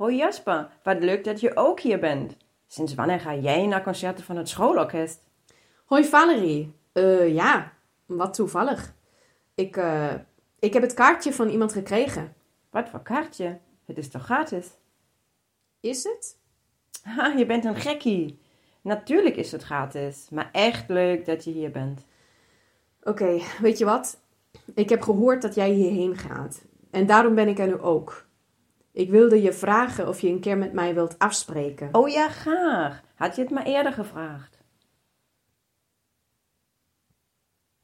Hoi Jasper, wat leuk dat je ook hier bent. Sinds wanneer ga jij naar concerten van het schoolorkest? Hoi Valerie. Ja, wat toevallig. Ik heb het kaartje van iemand gekregen. Wat voor kaartje? Het is toch gratis? Is het? Ha, je bent een gekkie. Natuurlijk is het gratis, maar echt leuk dat je hier bent. Oké, weet je wat? Ik heb gehoord dat jij hierheen gaat. En daarom ben ik er nu ook. Ik wilde je vragen of je een keer met mij wilt afspreken. Oh ja, graag. Had je het maar eerder gevraagd?